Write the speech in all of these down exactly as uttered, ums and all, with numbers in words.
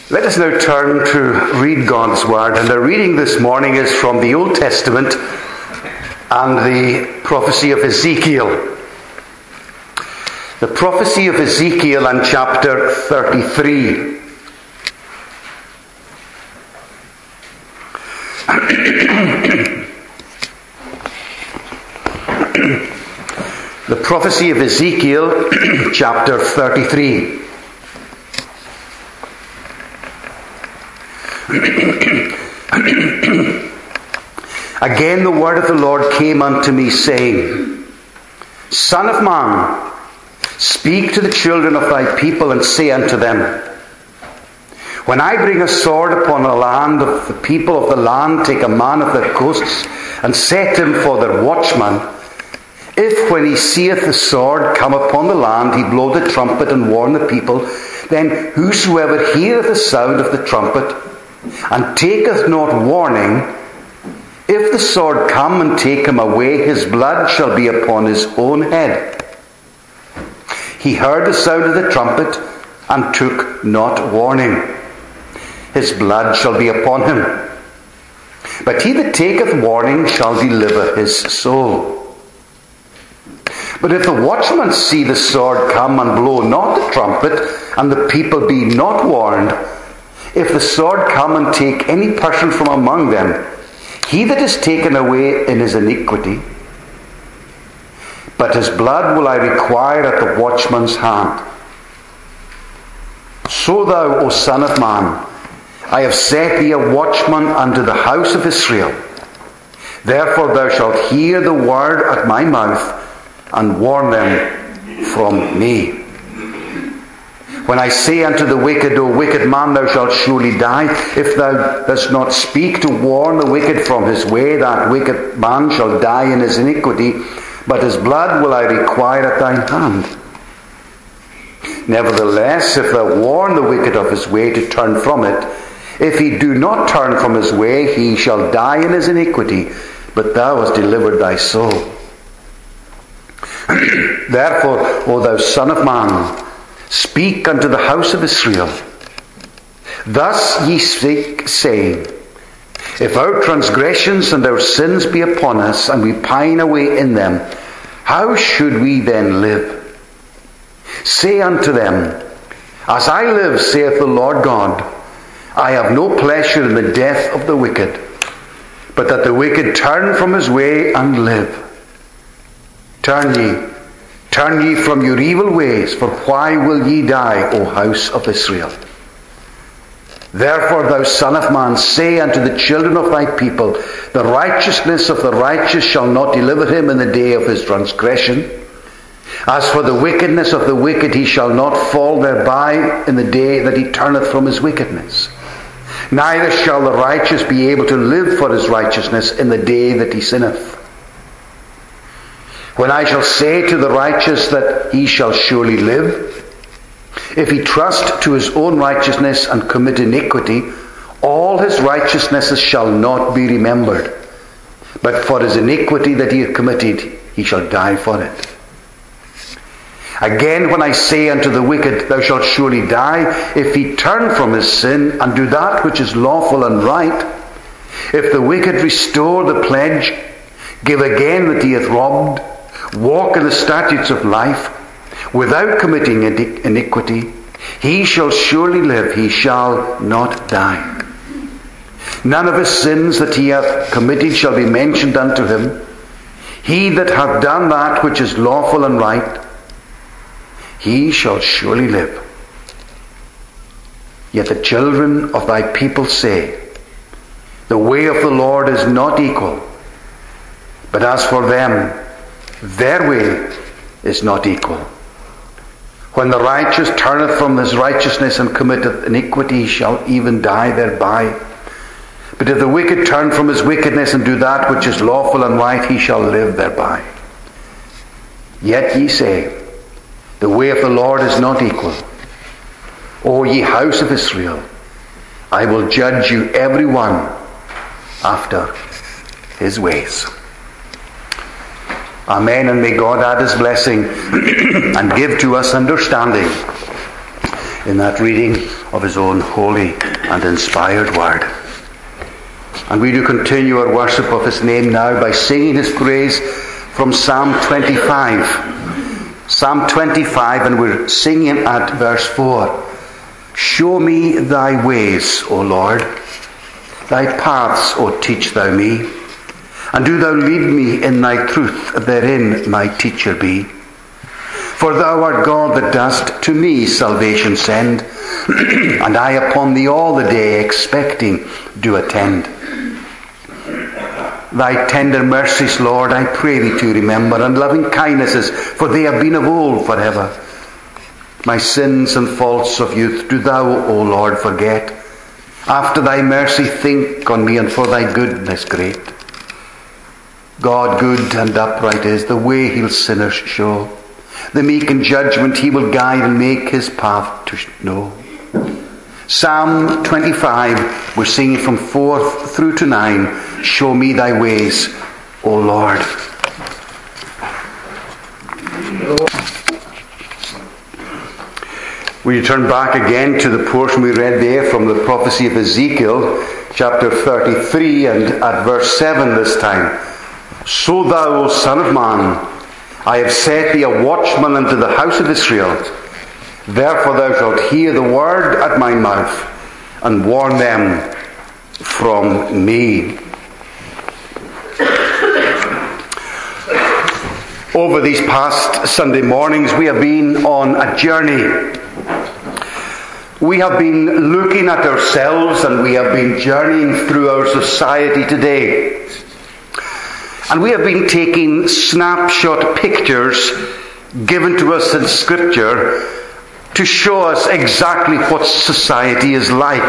Let us now turn to read God's Word. And our reading this morning is from the Old Testament and the prophecy of Ezekiel. The prophecy of Ezekiel and chapter thirty-three. The prophecy of Ezekiel, chapter thirty-three. Again the word of the Lord came unto me, saying, Son of man, speak to the children of thy people, and say unto them, When I bring a sword upon the land of the people of the land, take a man of their coasts, and set him for their watchman. If when he seeth the sword come upon the land, he blow the trumpet and warn the people, then whosoever heareth the sound of the trumpet, and taketh not warning, if the sword come and take him away, his blood shall be upon his own head. He heard the sound of the trumpet, and took not warning. His blood shall be upon him. But he that taketh warning shall deliver his soul. But if the watchman see the sword come and blow not the trumpet, and the people be not warned, if the sword come and take any person from among them, he that is taken away in his iniquity, but his blood will I require at the watchman's hand. So thou, O son of man, I have set thee a watchman unto the house of Israel. Therefore thou shalt hear the word at my mouth, and warn them from me. When I say unto the wicked, O wicked man, thou shalt surely die, if thou dost not speak to warn the wicked from his way, that wicked man shall die in his iniquity, but his blood will I require at thine hand. Nevertheless, if thou warn the wicked of his way to turn from it, if he do not turn from his way, he shall die in his iniquity, but thou hast delivered thy soul. Therefore, O thou son of man, speak unto the house of Israel. Thus ye speak, saying, If our transgressions and our sins be upon us, and we pine away in them, how should we then live? Say unto them, As I live, saith the Lord God, I have no pleasure in the death of the wicked, but that the wicked turn from his way and live. Turn ye, turn ye from your evil ways, for why will ye die, O house of Israel? Therefore, thou son of man, say unto the children of thy people, The righteousness of the righteous shall not deliver him in the day of his transgression. As for the wickedness of the wicked, he shall not fall thereby in the day that he turneth from his wickedness. Neither shall the righteous be able to live for his righteousness in the day that he sinneth. When I shall say to the righteous that he shall surely live, if he trust to his own righteousness and commit iniquity, all his righteousnesses shall not be remembered. But for his iniquity that he hath committed, he shall die for it. Again, when I say unto the wicked, Thou shalt surely die, if he turn from his sin and do that which is lawful and right, if the wicked restore the pledge, give again that he hath robbed, walk in the statutes of life, without committing iniquity, he shall surely live, he shall not die. None of his sins that he hath committed shall be mentioned unto him. He that hath done that which is lawful and right, he shall surely live. Yet the children of thy people say, The way of the Lord is not equal, but as for them, their way is not equal. When the righteous turneth from his righteousness and committeth iniquity, he shall even die thereby. But if the wicked turn from his wickedness and do that which is lawful and right, he shall live thereby. Yet ye say, The way of the Lord is not equal. O ye house of Israel, I will judge you every one after his ways. Amen, and may God add his blessing and give to us understanding in that reading of his own holy and inspired word. And we do continue our worship of his name now by singing his praise from Psalm twenty-five. Psalm twenty-five, and we're singing at verse four. Show me thy ways, O Lord, thy paths, O teach thou me. And do thou lead me in thy truth, therein my teacher be. For thou art God that dost to me salvation send, and I upon thee all the day expecting do attend. Thy tender mercies, Lord, I pray thee to remember, and loving kindnesses, for they have been of old forever. My sins and faults of youth do thou, O Lord, forget. After thy mercy think on me, and for thy goodness great. God good and upright is, the way he'll sinners show. The meek in judgment he will guide and make his path to know. Psalm twenty-five, we're singing from four through to nine. Show me thy ways, O Lord. We turn back again to the portion we read there from the prophecy of Ezekiel, chapter thirty-three, and at verse seven this time. So thou, O Son of Man, I have set thee a watchman unto the house of Israel. Therefore thou shalt hear the word at my mouth, and warn them from me. Over these past Sunday mornings we have been on a journey. We have been looking at ourselves, and we have been journeying through our society today. And we have been taking snapshot pictures given to us in Scripture to show us exactly what society is like,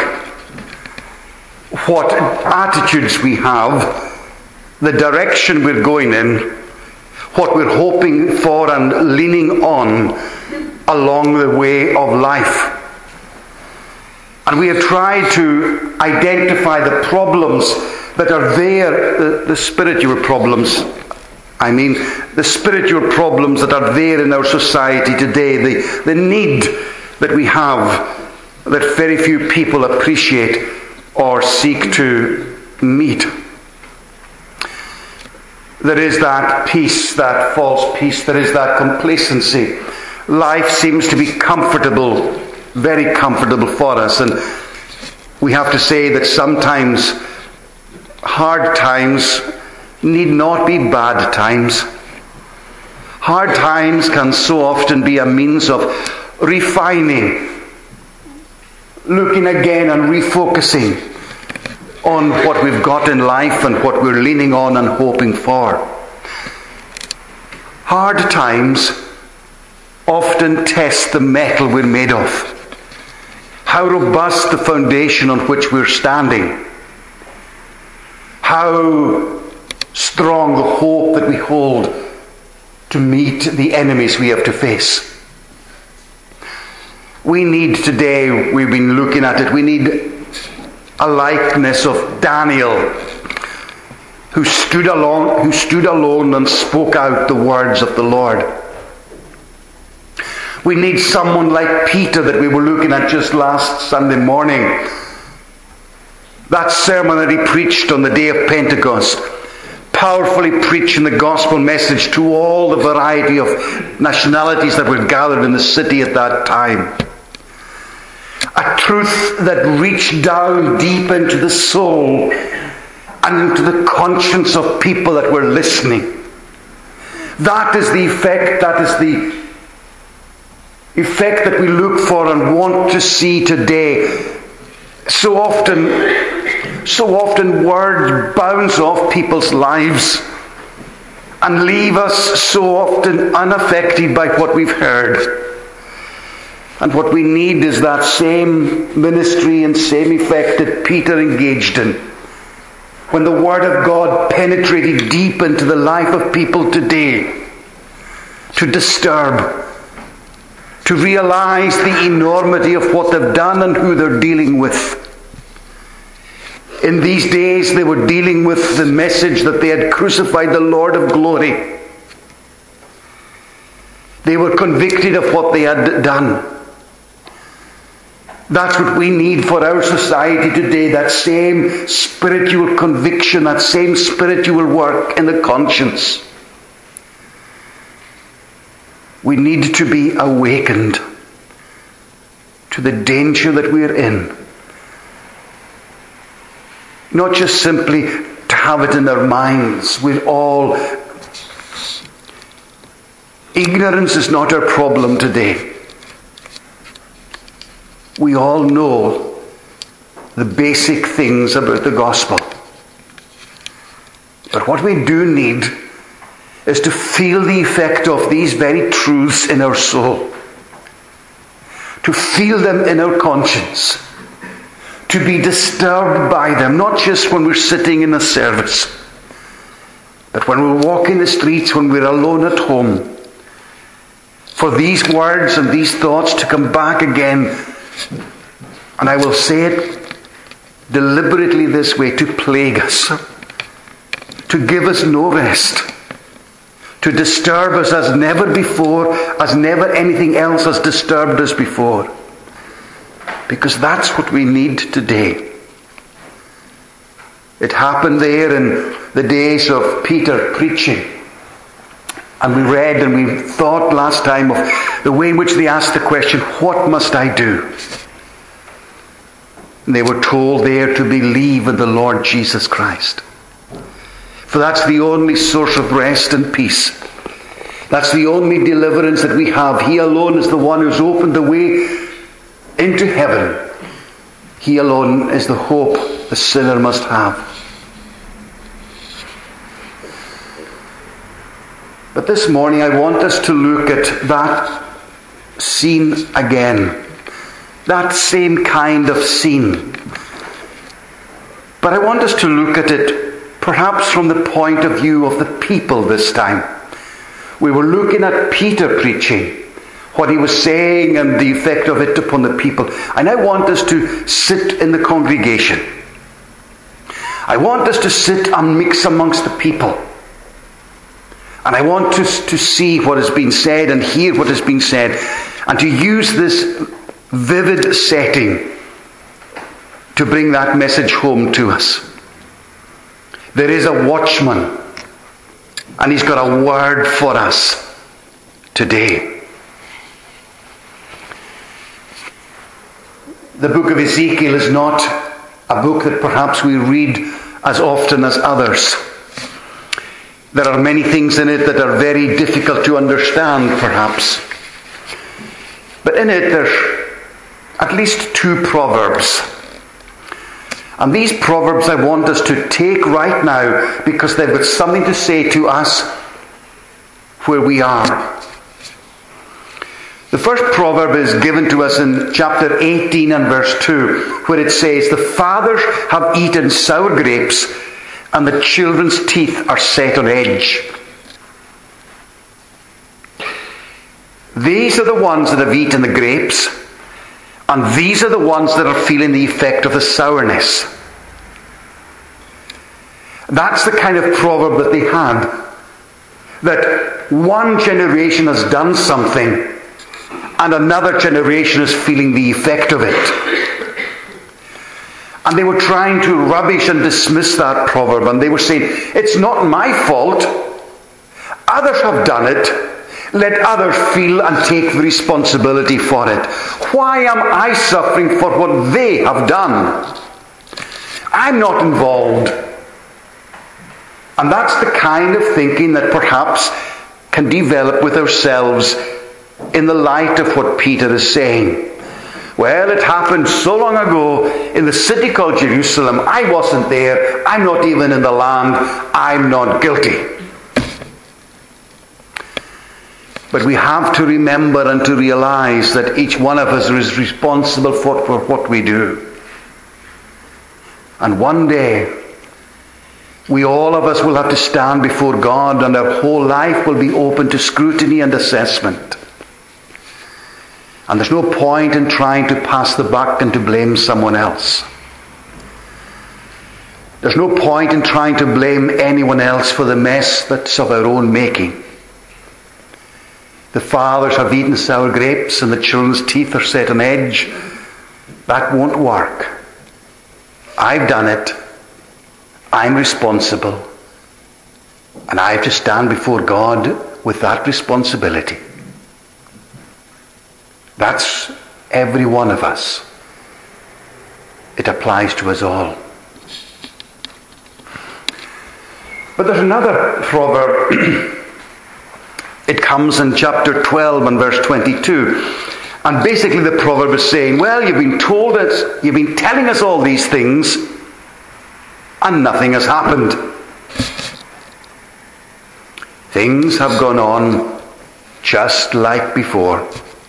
what attitudes we have, the direction we're going in, what we're hoping for and leaning on along the way of life. And we have tried to identify the problems that are there, the, the spiritual problems, I mean, the spiritual problems that are there in our society today, the, the need that we have that very few people appreciate or seek to meet. There is that peace, that false peace, there is that complacency. Life seems to be comfortable, very comfortable for us, and we have to say that sometimes hard times need not be bad times. Hard times can so often be a means of refining, looking again and refocusing on what we've got in life and what we're leaning on and hoping for. Hard times often test the metal we're made of, how robust the foundation on which we're standing, how strong the hope that we hold to meet the enemies we have to face. We need today, we've been looking at it, we need a likeness of Daniel, who stood alone, who stood alone and spoke out the words of the Lord. We need someone like Peter that we were looking at just last Sunday morning. That sermon that he preached on the day of Pentecost, powerfully preaching the gospel message to all the variety of nationalities that were gathered in the city at that time. A truth that reached down deep into the soul and into the conscience of people that were listening. That is the effect, that is the effect that we look for and want to see today. So often, so often words bounce off people's lives and leave us so often unaffected by what we've heard. And what we need is that same ministry and same effect that Peter engaged in, when the Word of God penetrated deep into the life of people today, to disturb, to realize the enormity of what they've done and who they're dealing with. In these days they were dealing with the message that they had crucified the Lord of glory. They were convicted of what they had done. That's what we need for our society today, that same spiritual conviction, that same spiritual work in the conscience. We need to be awakened to the danger that we are in. Not just simply to have it in our minds. We're all... Ignorance is not our problem today. We all know the basic things about the gospel. But what we do need is to feel the effect of these very truths in our soul. To feel them in our conscience. To be disturbed by them, not just when we're sitting in a service, but when we're walking the streets, when we're alone at home. For these words and these thoughts to come back again, and I will say it deliberately this way, to plague us, to give us no rest, to disturb us as never before, as never anything else has disturbed us before. Because that's what we need today. It happened there in the days of Peter preaching. And we read and we thought last time of the way in which they asked the question, what must I do? And they were told there to believe in the Lord Jesus Christ. For that's the only source of rest and peace. That's the only deliverance that we have. He alone is the one who's opened the way into heaven. He alone is the hope the sinner must have. But this morning I want us to look at that scene again. That same kind of scene. But I want us to look at it perhaps from the point of view of the people this time. We were looking at Peter preaching, what he was saying and the effect of it upon the people. And I want us to sit in the congregation. I want us to sit and mix amongst the people. And I want us to see what has been said and hear what has been said, and to use this vivid setting to bring that message home to us. There is a watchman, and he's got a word for us today. The book of Ezekiel is not a book that perhaps we read as often as others. There are many things in it that are very difficult to understand, perhaps. But in it there's at least two proverbs. And these proverbs I want us to take right now because they've got something to say to us where we are. The first proverb is given to us in chapter eighteen and verse two, where it says, "The fathers have eaten sour grapes, and the children's teeth are set on edge." These are the ones that have eaten the grapes, and these are the ones that are feeling the effect of the sourness. That's the kind of proverb that they had. That one generation has done something, and another generation is feeling the effect of it. And they were trying to rubbish and dismiss that proverb. And they were saying, it's not my fault. Others have done it. Let others feel and take the responsibility for it. Why am I suffering for what they have done? I'm not involved. And that's the kind of thinking that perhaps can develop with ourselves in the light of what Peter is saying. Well, it happened so long ago in the city called Jerusalem. I wasn't there. I'm not even in the land. I'm not guilty. But we have to remember and to realize that each one of us is responsible for, for what we do. And one day, we all of us will have to stand before God, and our whole life will be open to scrutiny and assessment. And there's no point in trying to pass the buck and to blame someone else. There's no point in trying to blame anyone else for the mess that's of our own making. The fathers have eaten sour grapes, and the children's teeth are set on edge. That won't work. I've done it. I'm responsible. And I have to stand before God with that responsibility. That's every one of us. It applies to us all. But there's another proverb. It comes in chapter twelve and verse twenty-two. And basically the proverb is saying, well, you've been told us, you've been telling us all these things, and nothing has happened. Things have gone on just like before.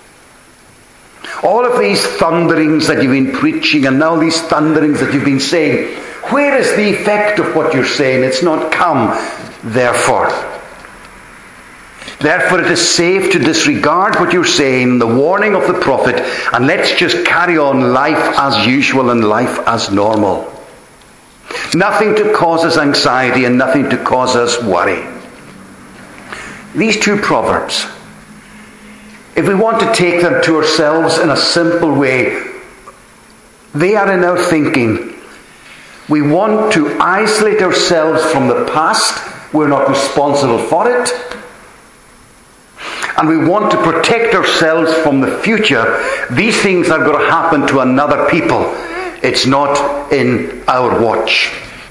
All of these thunderings that you've been preaching, and now these thunderings that you've been saying, where is the effect of what you're saying? It's not come, therefore. Therefore it is safe to disregard what you're saying, the warning of the prophet, and let's just carry on life as usual and life as normal. Nothing to cause us anxiety and nothing to cause us worry. These two proverbs, if we want to take them to ourselves in a simple way, they are in our thinking. We want to isolate ourselves from the past. We're not responsible for it. And we want to protect ourselves from the future. These things are going to happen to another people. It's not in our watch.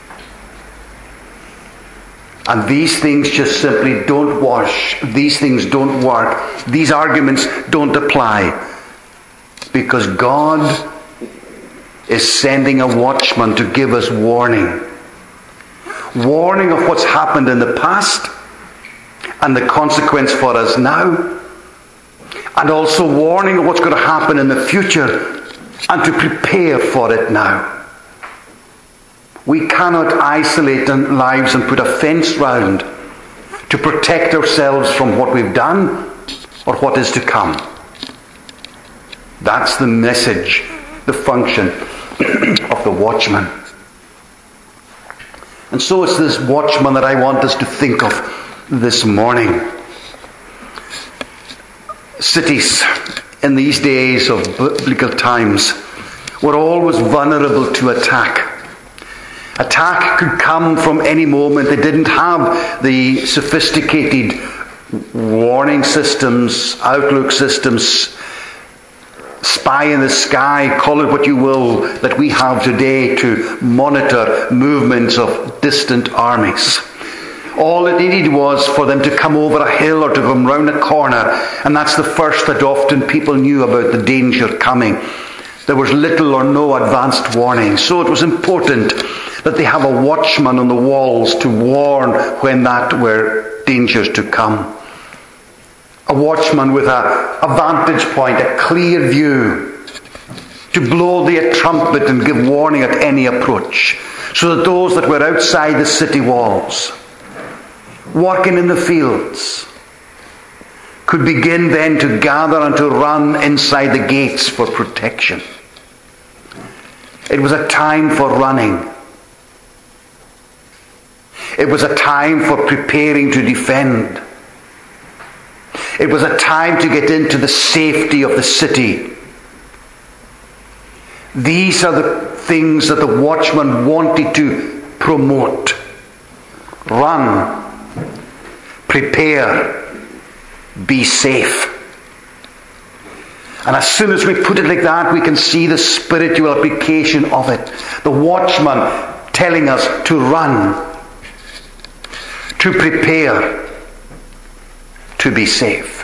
And these things just simply don't wash. These things don't work. These arguments don't apply. Because God is sending a watchman to give us warning. Warning of what's happened in the past and the consequence for us now. And also warning of what's going to happen in the future and to prepare for it now. We cannot isolate our lives and put a fence round to protect ourselves from what we've done or what is to come. That's the message, the function of the watchman. And so it's this watchman that I want us to think of this morning. Cities in these days of biblical times were always vulnerable to attack. Attack could come from any moment. They didn't have the sophisticated warning systems, outlook systems, spy in the sky, call it what you will, that we have today to monitor movements of distant armies. All it needed was for them to come over a hill or to come round a corner, and that's the first that often people knew about the danger coming. There was little or no advanced warning. So it was important that they have a watchman on the walls to warn when that were dangers to come. A watchman with a, a vantage point, a clear view, to blow the trumpet and give warning at any approach, so that those that were outside the city walls, working in the fields, could begin then to gather and to run inside the gates for protection. It was a time for running. It was a time for preparing to defend. It was a time to get into the safety of the city. These are the things that the watchman wanted to promote. Run. Prepare. Be safe. And as soon as we put it like that, we can see the spiritual application of it. The watchman telling us to run, to prepare, to be safe.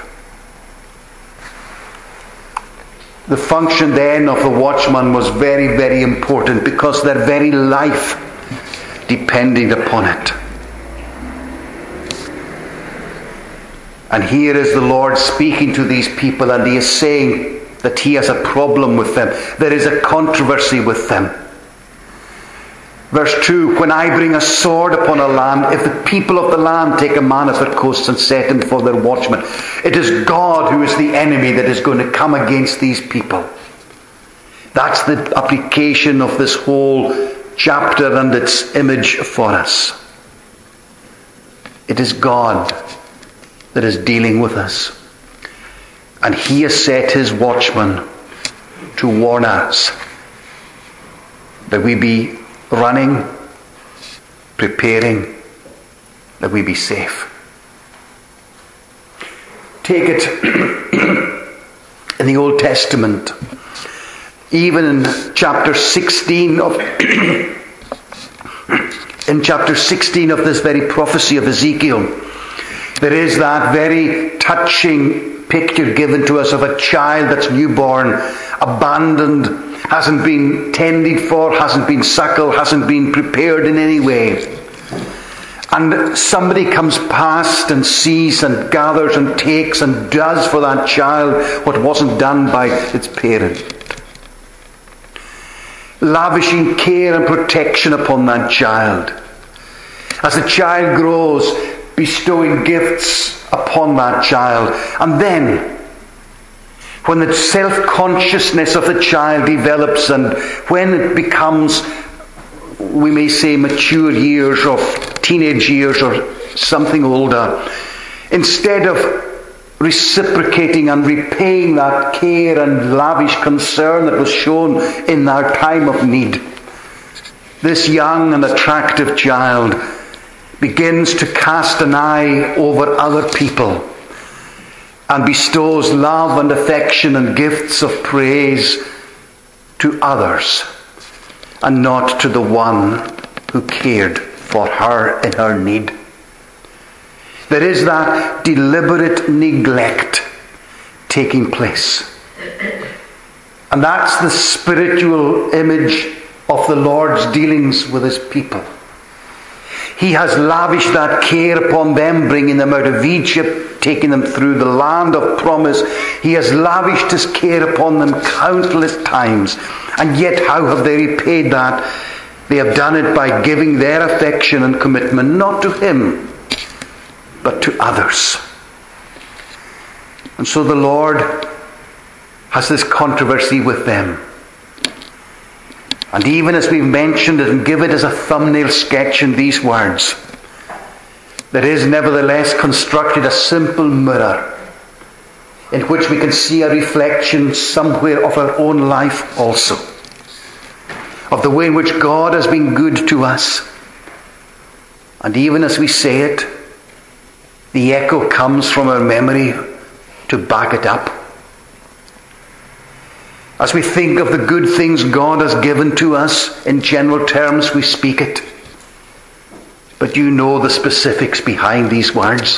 The function then of the watchman was very, very important, because their very life depended upon it. And here is the Lord speaking to these people, and he is saying that he has a problem with them. There is a controversy with them. Verse two, when I bring a sword upon a land, if the people of the land take a man of their coasts and set him for their watchman, it is God who is the enemy that is going to come against these people. That's the application of this whole chapter and its image for us. It is God that is dealing with us. And he has set his watchman to warn us that we be running, preparing, that we be safe. Take it in the Old Testament, even in chapter sixteen of in chapter sixteen of this very prophecy of Ezekiel, there is that very touching picture given to us of a child that's newborn, abandoned, hasn't been tended for, hasn't been suckled, hasn't been prepared in any way. And somebody comes past and sees and gathers and takes and does for that child what wasn't done by its parent. Lavishing care and protection upon that child. As the child grows, bestowing gifts upon that child. And then, when the self-consciousness of the child develops and when it becomes, we may say, mature years or teenage years or something older, instead of reciprocating and repaying that care and lavish concern that was shown in our time of need, this young and attractive child begins to cast an eye over other people and bestows love and affection and gifts of praise to others and not to the one who cared for her in her need. There is that deliberate neglect taking place. And that's the spiritual image of the Lord's dealings with his people. He has lavished that care upon them, bringing them out of Egypt, taking them through the land of promise. He has lavished his care upon them countless times. And yet how have they repaid that? They have done it by giving their affection and commitment not to him, but to others. And so the Lord has this controversy with them. And even as we've mentioned it and give it as a thumbnail sketch in these words, there is nevertheless constructed a simple mirror in which we can see a reflection somewhere of our own life also, of the way in which God has been good to us. And even as we say it, the echo comes from our memory to back it up. As we think of the good things God has given to us, in general terms we speak it. But you know the specifics behind these words.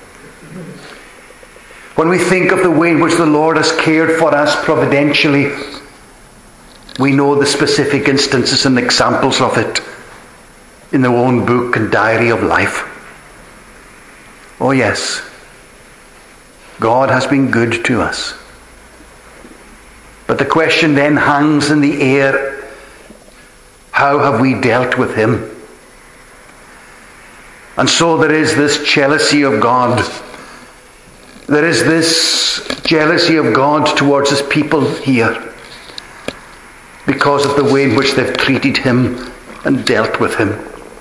When we think of the way in which the Lord has cared for us providentially, we know the specific instances and examples of it in their own book and diary of life. Oh yes, God has been good to us. But the question then hangs in the air, how have we dealt with him? And so there is this jealousy of God. There is this jealousy of God towards his people here because of the way in which they've treated him and dealt with him.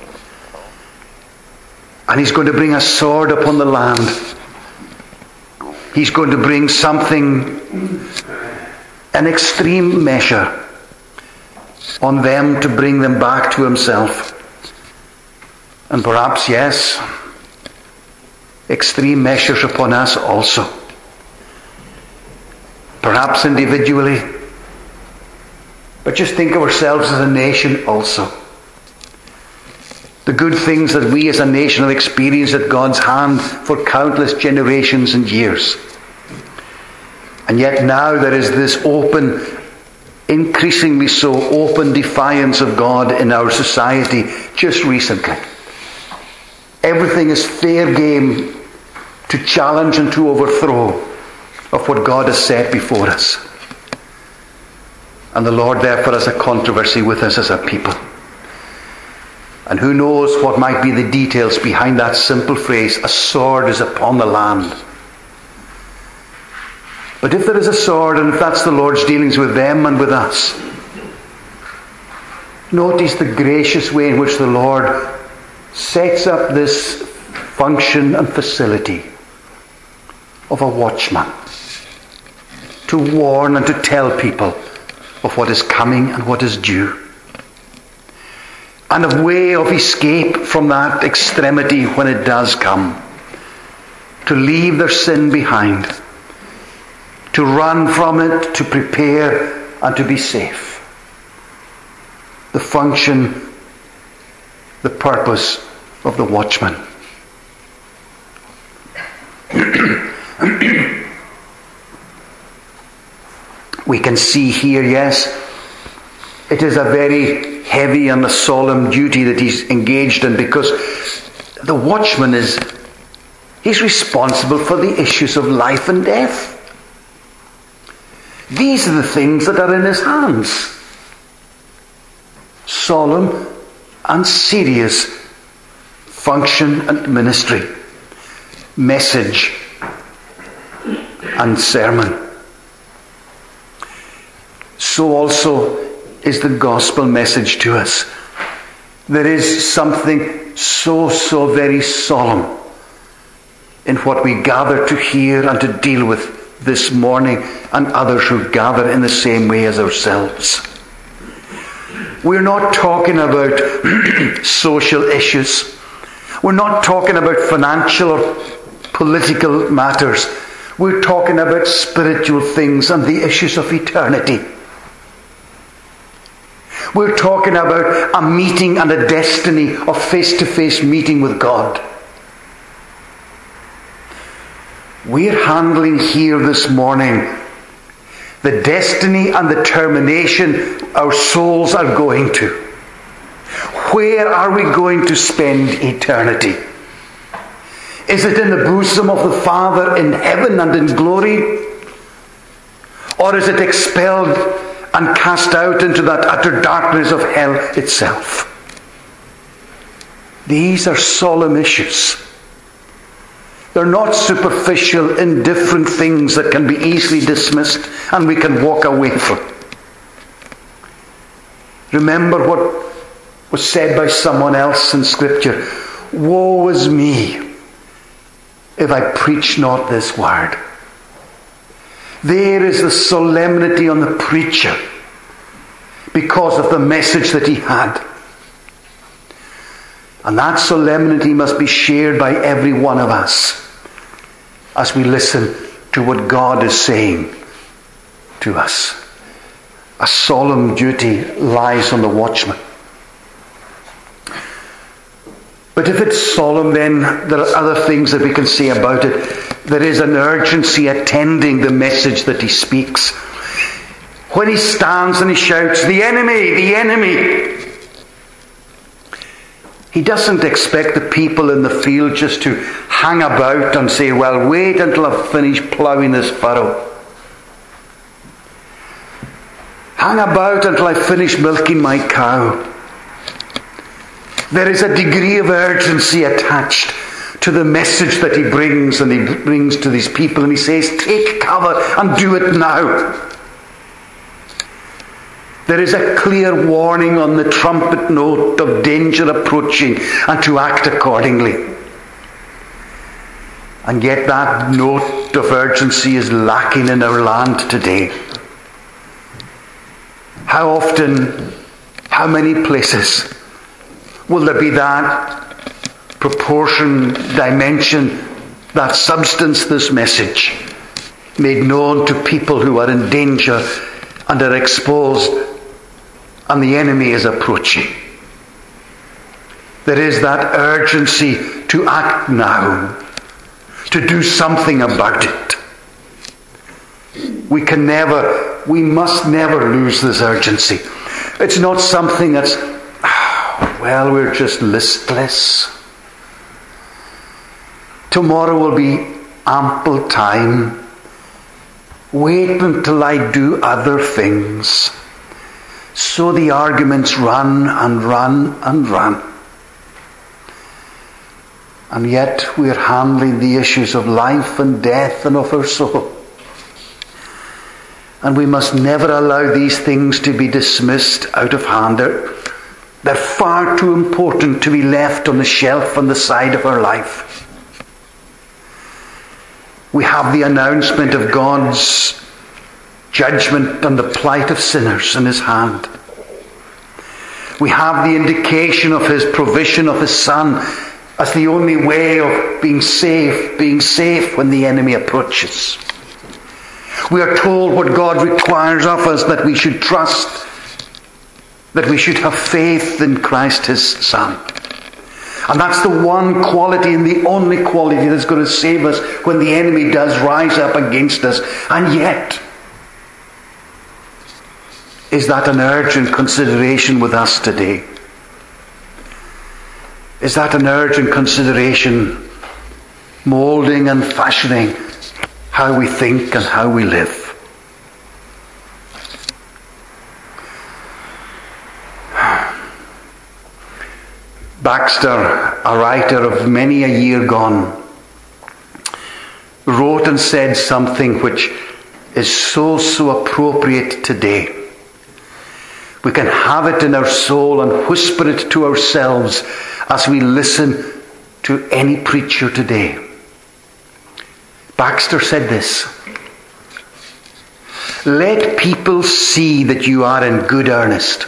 And he's going to bring a sword upon the land. He's going to bring something, an extreme measure on them to bring them back to himself. And perhaps, yes, extreme measures upon us also. Perhaps individually. But just think of ourselves as a nation also. The good things that we as a nation have experienced at God's hand for countless generations and years. And yet now there is this open, increasingly so, open defiance of God in our society just recently. Everything is fair game to challenge and to overthrow of what God has set before us. And the Lord therefore has a controversy with us as a people. And who knows what might be the details behind that simple phrase, a sword is upon the land. But if there is a sword, and if that's the Lord's dealings with them and with us, notice the gracious way in which the Lord sets up this function and facility of a watchman to warn and to tell people of what is coming and what is due. and a way of escape from that extremity when it does come. To leave their sin behind, to run from it, to prepare, and to be safe. The function, the purpose of the watchman. We can see here, yes, it is a very heavy and a solemn duty that he's engaged in, because the watchman is he's responsible for the issues of life and death. These are the things that are in his hands. Solemn and serious function and ministry, message and sermon. So also is the gospel message to us. There is something so, so very solemn in what we gather to hear and to deal with this morning, and others who gather in the same way as ourselves. We're not talking about social issues. We're not talking about financial or political matters. We're talking about spiritual things and the issues of eternity. We're talking about a meeting and a destiny of face-to-face meeting with God. We're handling here this morning the destiny and the termination our souls are going to. Where are we going to spend eternity? Is it in the bosom of the Father in heaven and in glory? Or is it expelled and cast out into that utter darkness of hell itself? These are solemn issues. They're not superficial, indifferent things that can be easily dismissed and we can walk away from. Remember what was said by someone else in Scripture. Woe is me if I preach not this word. There is the solemnity on the preacher because of the message that he had. And that solemnity must be shared by every one of us as we listen to what God is saying to us. A solemn duty lies on the watchman. But if it's solemn, then there are other things that we can say about it. There is an urgency attending the message that he speaks. When he stands and he shouts, "The enemy, the enemy!" he doesn't expect the people in the field just to hang about and say, "Well, wait until I've finished ploughing this furrow. Hang about until I finish milking my cow." There is a degree of urgency attached to the message that he brings, and he brings to these people, and he says, "Take cover and do it now." There is a clear warning on the trumpet note of danger approaching and to act accordingly. And yet that note of urgency is lacking in our land today. How often, how many places will there be that proportion, dimension, that substance, this message made known to people who are in danger and are exposed, and the enemy is approaching? There is that urgency to act now, to do something about it. We can never, we must never lose this urgency. It's not something that's, well, we're just listless. Tomorrow will be ample time. Wait until I do other things. So the arguments run and run and run. And yet we're handling the issues of life and death and of our soul. And we must never allow these things to be dismissed out of hand. They're, they're far too important to be left on the shelf on the side of our life. We have the announcement of God's judgment on the plight of sinners in his hand. We have the indication of his provision of his Son as the only way of being safe, being safe when the enemy approaches. We are told what God requires of us, that we should trust, that we should have faith in Christ his Son. And that's the one quality and the only quality that's going to save us when the enemy does rise up against us. And yet, is that an urgent consideration with us today? Is that an urgent consideration, moulding and fashioning how we think and how we live? Baxter, a writer of many a year gone, wrote and said something which is so, so appropriate today. We can have it in our soul and whisper it to ourselves as we listen to any preacher today. Baxter said this: "Let people see that you are in good earnest.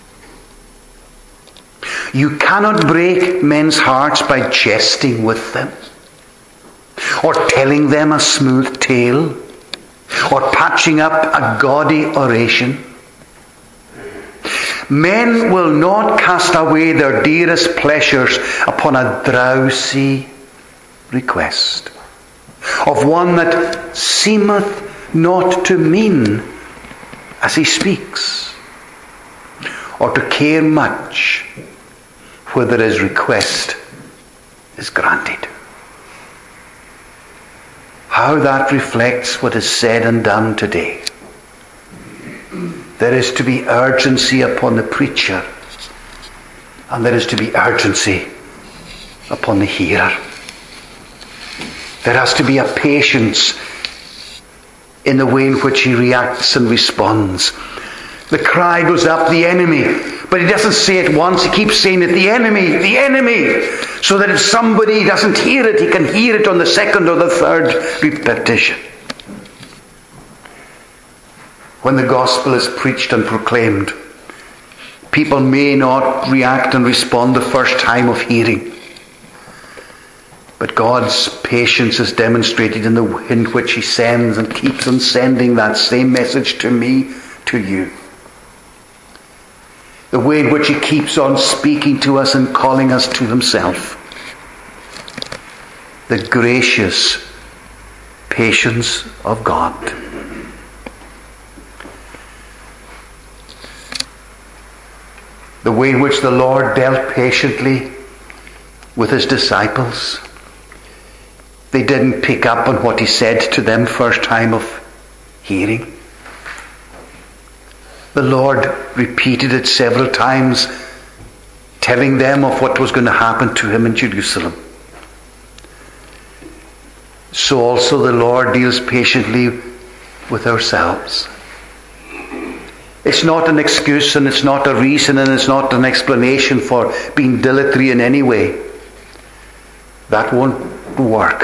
You cannot break men's hearts by jesting with them, or telling them a smooth tale, or patching up a gaudy oration. Men will not cast away their dearest pleasures upon a drowsy request of one that seemeth not to mean as he speaks, or to care much whether his request is granted." How that reflects what is said and done today. There is to be urgency upon the preacher, and there is to be urgency upon the hearer. There has to be a patience in the way in which he reacts and responds. The cry goes up, "The enemy," but he doesn't say it once, he keeps saying it, "The enemy, the enemy," so that if somebody doesn't hear it, he can hear it on the second or the third repetition. When the gospel is preached and proclaimed, people may not react and respond the first time of hearing. But God's patience is demonstrated in the way in which he sends and keeps on sending that same message to me, to you. The way in which he keeps on speaking to us and calling us to himself. The gracious patience of God. The way in which the Lord dealt patiently with his disciples. They didn't pick up on what he said to them first time of hearing. The Lord repeated it several times, telling them of what was going to happen to him in Jerusalem. So also the Lord deals patiently with ourselves. It's not an excuse, and it's not a reason, and it's not an explanation for being dilatory in any way. That won't work.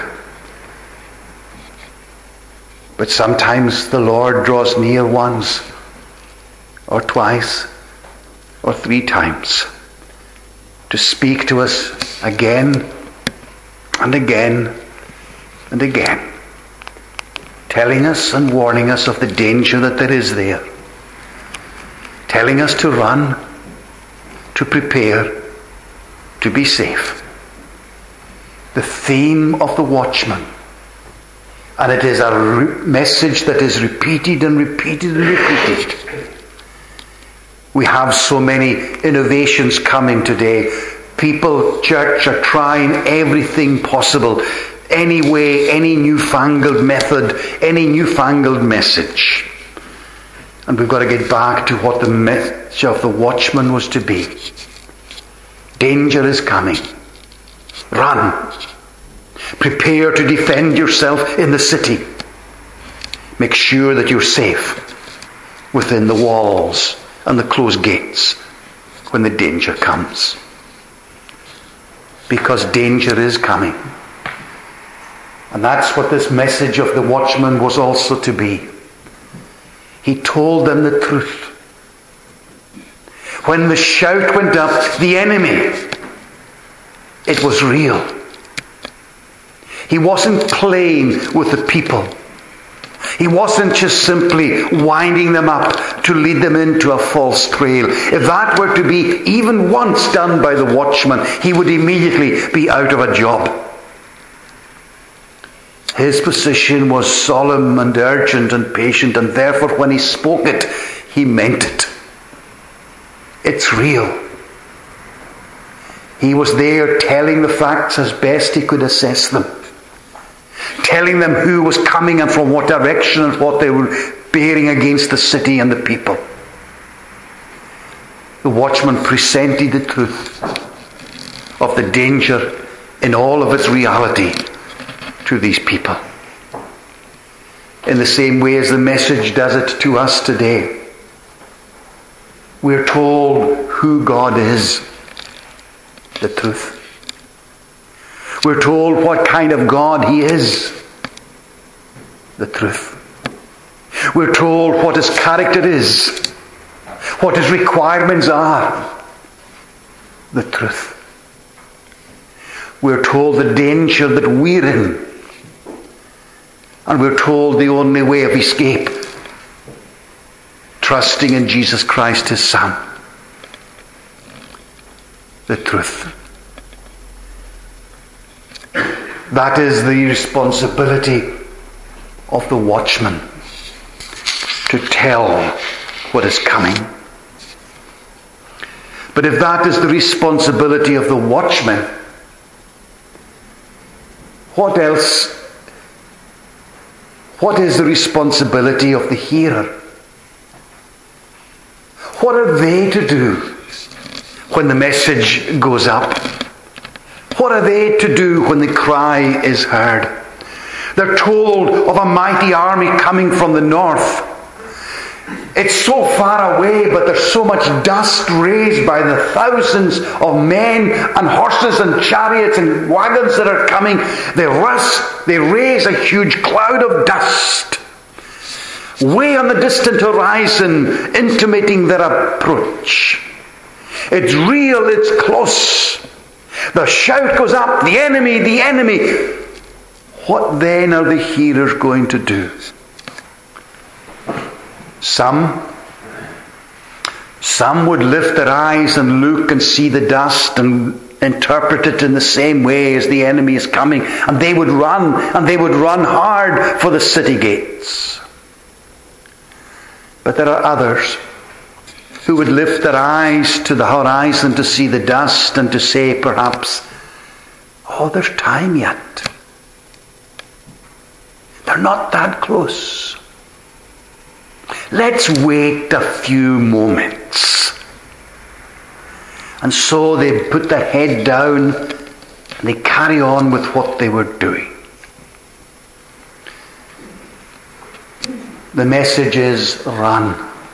But sometimes the Lord draws near once, or twice, or three times, to speak to us again, and again, and again, telling us and warning us of the danger that there is there, telling us to run, to prepare, to be safe. The theme of the watchman. And it is a re- message that is repeated and repeated and repeated. We have so many innovations coming today. People, church, are trying everything possible. Any way, any newfangled method, any newfangled message. And we've got to get back to what the message of the watchman was to be. Danger is coming. Run. Prepare to defend yourself in the city. Make sure that you're safe within the walls and the closed gates when the danger comes. Because danger is coming. And that's what this message of the watchman was also to be. He told them the truth. when the shout went up, the enemy, it was real. He wasn't playing with the people. He wasn't just simply winding them up to lead them into a false trail. If that were to be even once done by the watchman, he would immediately be out of a job. His position was solemn and urgent and patient, and therefore when he spoke it, he meant it. It's real. He was there telling the facts as best he could assess them, telling them who was coming and from what direction and what they were bearing against the city and the people. The watchman presented the truth of the danger in all of its reality to these people. In the same way as the message does it to us today. We're told who God is, the truth. We're told what kind of God He is, the truth. We're told what His character is, what His requirements are, the truth. We're told the danger that we're in, and we're told the only way of escape, trusting in Jesus Christ, His Son, the truth. That is the responsibility of the watchman, to tell what is coming. But if that is the responsibility of the watchman, what else? What is the responsibility of the hearer? What are they to do when the message goes up? What are they to do when the cry is heard? They're told of a mighty army coming from the north. It's so far away, but there's so much dust raised by the thousands of men and horses and chariots and wagons that are coming. They rush, they raise a huge cloud of dust way on the distant horizon, intimating their approach. It's real, it's close. The shout goes up, the enemy, the enemy. What then are the hearers going to do? Some, some would lift their eyes and look and see the dust and interpret it in the same way as the enemy is coming. And they would run, and they would run hard for the city gates. But there are others who would lift their eyes to the horizon to see the dust and to say perhaps, oh, there's time yet. They're not that close. Let's wait a few moments. And so they put their head down and they carry on with what they were doing. The message is run.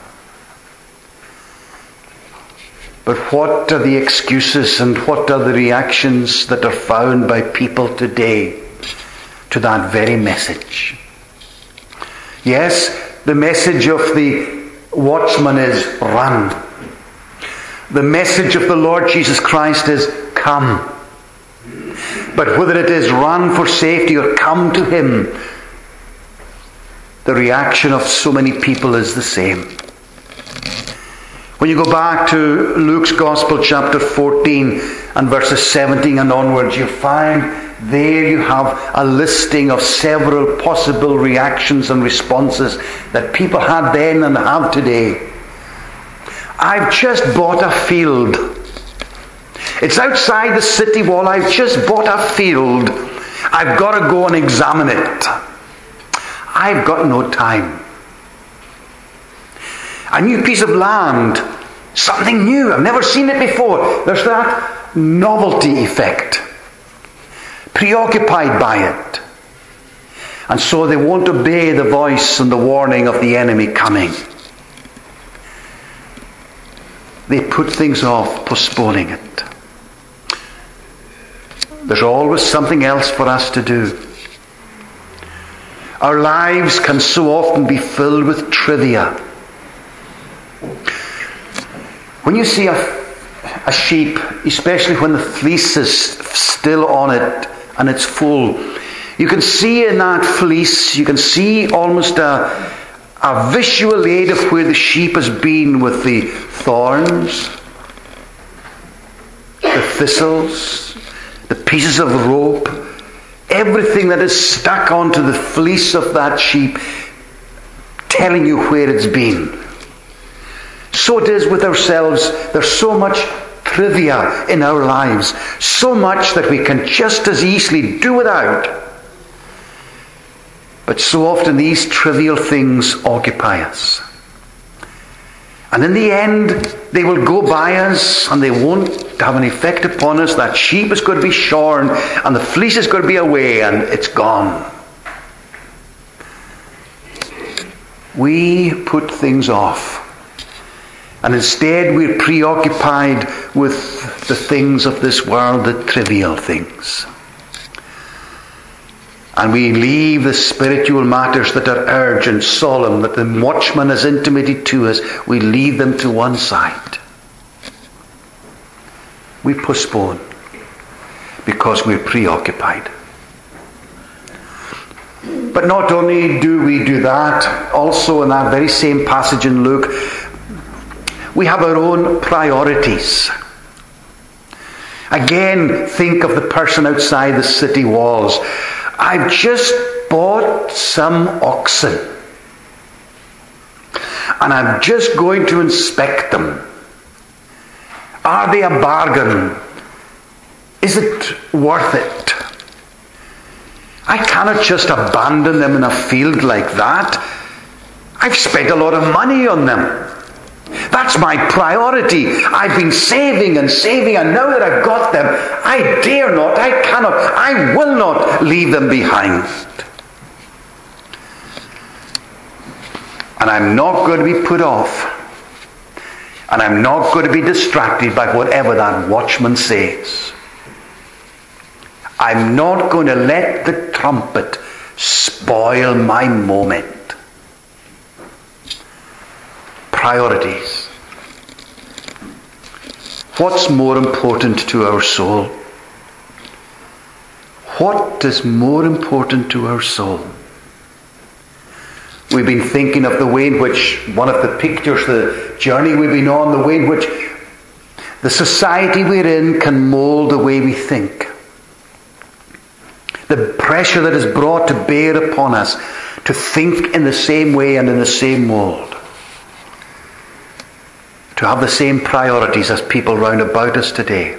But what are the excuses and what are the reactions that are found by people today to that very message? Yes, the message of the watchman is run. The message of the Lord Jesus Christ is come. But whether it is run for safety or come to Him, the reaction of so many people is the same. When you go back to Luke's Gospel, chapter fourteen and verses seventeen and onwards, you find there you have a listing of several possible reactions and responses that people had then and have today. I've just bought a field. It's outside the city wall. I've just bought a field. I've got to go and examine it. I've got no time. A new piece of land, something new, I've never seen it before. There's that novelty effect. Preoccupied by it. And so they won't obey the voice and the warning of the enemy coming. They put things off, postponing it. There's always something else for us to do. Our lives can so often be filled with trivia. When you see a, a sheep, especially when the fleece is still on it and it's full, you can see in that fleece, you can see almost a, a visual aid of where the sheep has been with the thorns, the thistles, the pieces of rope, everything that is stuck onto the fleece of that sheep, telling you where it's been. So it is with ourselves. There's so much trivia in our lives, so much that we can just as easily do without. But so often these trivial things occupy us. And in the end, they will go by us and they won't have an effect upon us. That sheep is going to be shorn and the fleece is going to be away and it's gone. We put things off. And instead we're preoccupied with the things of this world, the trivial things. And we leave the spiritual matters that are urgent, solemn, that the watchman has intimated to us, we leave them to one side. We postpone because we're preoccupied. But not only do we do that, also in that very same passage in Luke, we have our own priorities. Again, think of the person outside the city walls. I've just bought some oxen, and I'm just going to inspect them. Are they a bargain? Is it worth it? I cannot just abandon them in a field like that. I've spent a lot of money on them. That's my priority. I've been saving and saving, and now that I've got them, I dare not, I cannot, I will not leave them behind. And I'm not going to be put off. And I'm not going to be distracted by whatever that watchman says. I'm not going to let the trumpet spoil my moment. Priorities. What's more important to our soul? What is more important to our soul? We've been thinking of the way in which, one of the pictures, the journey we've been on, the way in which the society we're in can mould the way we think. The pressure that is brought to bear upon us to think in the same way and in the same mould. To have the same priorities as people round about us today.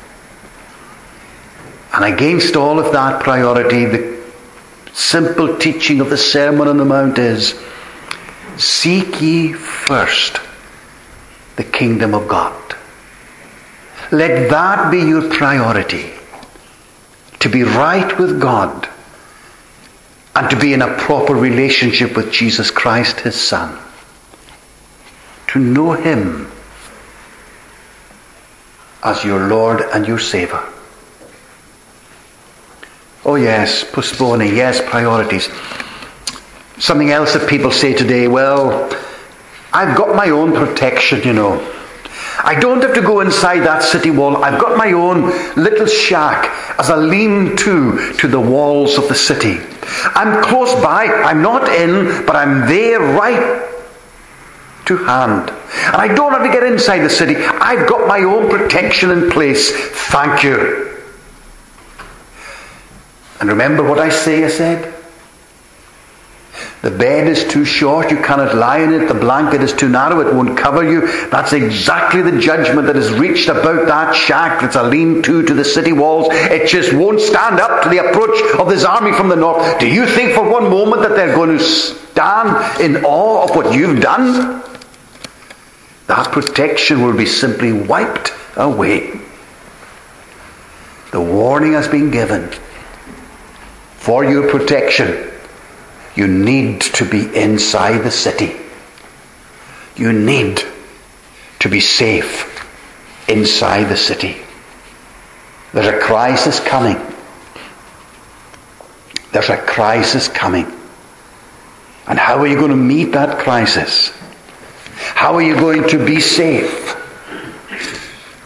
And against all of that priority, the simple teaching of the Sermon on the Mount is, seek ye first the kingdom of God. Let that be your priority. To be right with God and to be in a proper relationship with Jesus Christ, his Son. To know him as your Lord and your Saviour. Oh yes, postponing, yes, priorities. Something else that people say today, well, I've got my own protection, you know. I don't have to go inside that city wall. I've got my own little shack as a lean-to to the walls of the city. I'm close by. I'm not in, but I'm there right to hand. And I don't have to get inside the city. I've got my own protection in place. Thank you. And remember what Isaiah said? The bed is too short, you cannot lie in it. The blanket is too narrow, it won't cover you. That's exactly the judgment that is reached about that shack that's a lean-to to the city walls. It just won't stand up to the approach of this army from the north. Do you think for one moment that they're going to stand in awe of what you've done? That protection will be simply wiped away. The warning has been given. For your protection, you need to be inside the city. You need to be safe inside the city. There's a crisis coming. There's a crisis coming. And how are you going to meet that crisis? How are you going to be safe?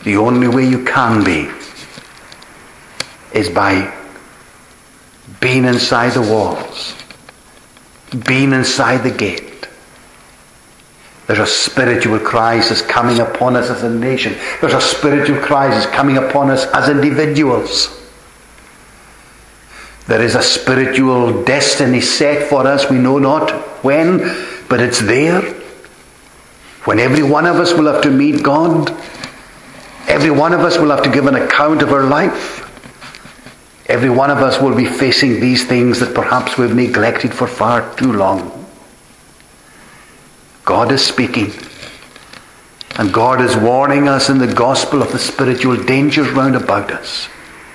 The only way you can be is by being inside the walls, being inside the gate. There's a spiritual crisis coming upon us as a nation. There's a spiritual crisis coming upon us as individuals. There is a spiritual destiny set for us. We know not when, but it's there. When every one of us will have to meet God. Every one of us will have to give an account of our life. Every one of us will be facing these things that perhaps we've neglected for far too long. God is speaking. And God is warning us in the gospel of the spiritual dangers round about us.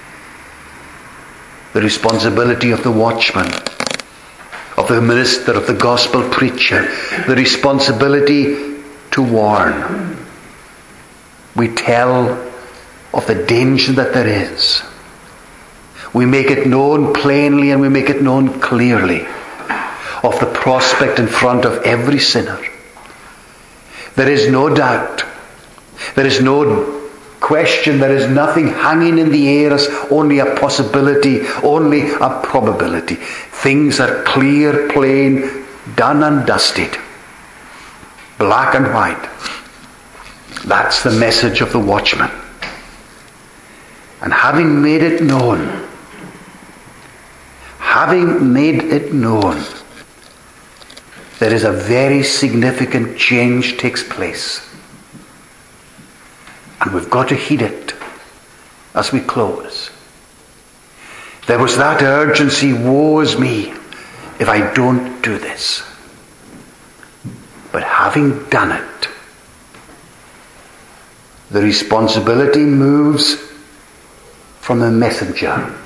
The responsibility of the watchman, of the minister, of the gospel preacher, the responsibility to warn. We tell of the danger that there is. We make it known plainly and we make it known clearly of the prospect in front of every sinner. There is no doubt. There is no question. There is nothing hanging in the air as only a possibility, only a probability. Things are clear, plain, done and dusted. Black and white. That's the message of the watchman. And having made it known, having made it known, there is a very significant change takes place. And we've got to heed it as we close. There was that urgency, woe is me if I don't do this. But having done it, the responsibility moves from the messenger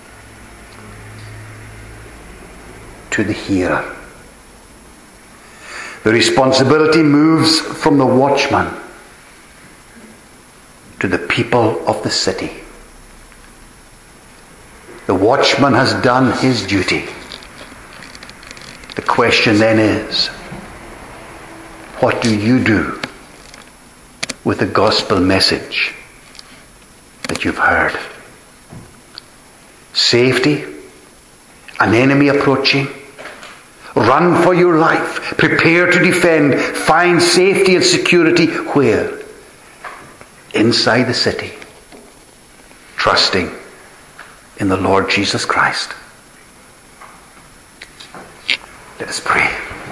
to the hearer. The responsibility moves from the watchman to the people of the city. The watchman has done his duty. The question then is, what do you do with the gospel message that you've heard? Safety, an enemy approaching. Run for your life. Prepare to defend. Find safety and security where? Inside the city. Trusting in the Lord Jesus Christ. Let us pray.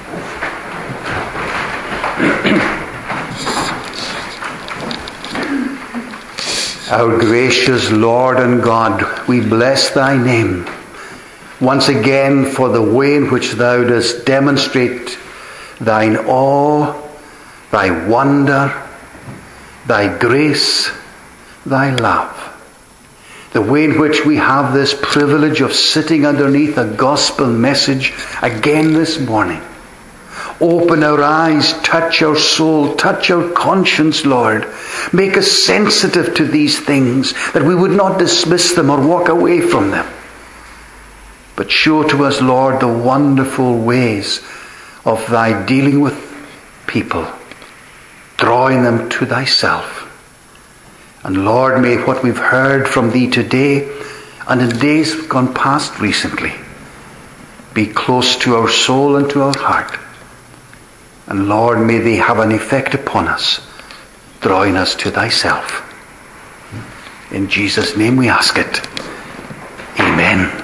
Our gracious Lord and God, we bless thy name once again for the way in which thou dost demonstrate thine awe, thy wonder, thy grace, thy love. The way in which we have this privilege of sitting underneath a gospel message again this morning. Open our eyes, touch our soul, touch our conscience, Lord. Make us sensitive to these things, that we would not dismiss them or walk away from them. But show to us, Lord, the wonderful ways of thy dealing with people, drawing them to thyself. And Lord, may what we've heard from thee today and in days gone past recently be close to our soul and to our heart. And Lord, may they have an effect upon us, drawing us to thyself. In Jesus' name we ask it. Amen.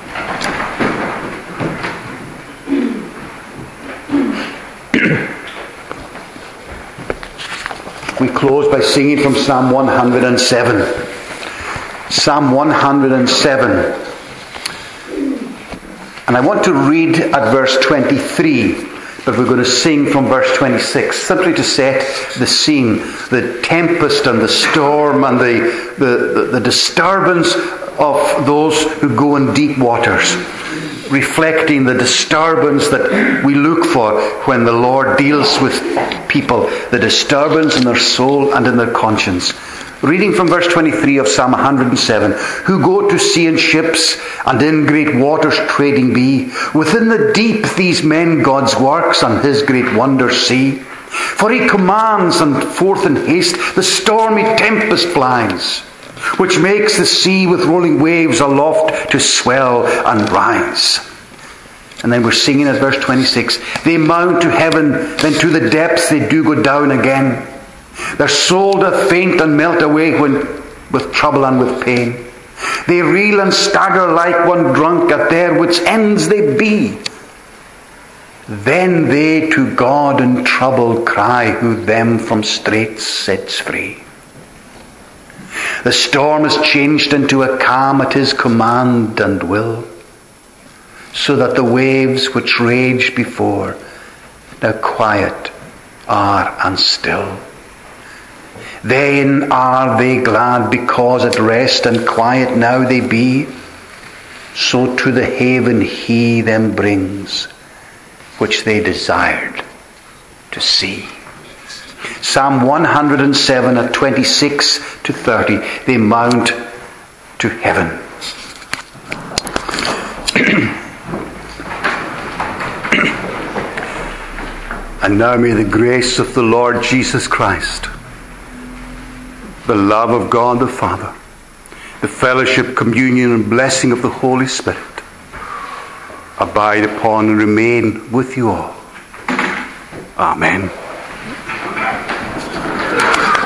We close by singing from Psalm one hundred seven. Psalm one hundred seven. And I want to read at verse twenty-three, but we're going to sing from verse twenty-six, simply to set the scene, the tempest and the storm and the, the, the, the disturbance of those who go in deep waters, reflecting the disturbance that we look for when the Lord deals with people, the disturbance in their soul and in their conscience. Reading from verse twenty-three of Psalm one hundred seven. Who go to sea in ships, and in great waters trading be. Within the deep these men God's works and his great wonders see. For he commands, and forth in haste the stormy tempest flies, which makes the sea with rolling waves aloft to swell and rise. And then we're singing at verse twenty-six, they mount to heaven, then to the depths they do go down again. Their soul doth faint and melt away when with trouble and with pain. They reel and stagger like one drunk, at their wits' ends they be. Then they to God in trouble cry, who them from straits sets free. The storm is changed into a calm at his command and will, so that the waves which raged before now quiet are and still. Then are they glad, because at rest and quiet now they be. So to the haven he them brings, which they desired to see. Psalm one hundred seven at twenty-six to thirty, they mount to heaven. And now may the grace of the Lord Jesus Christ, the love of God the Father, the fellowship, communion, and blessing of the Holy Spirit abide upon and remain with you all. Amen.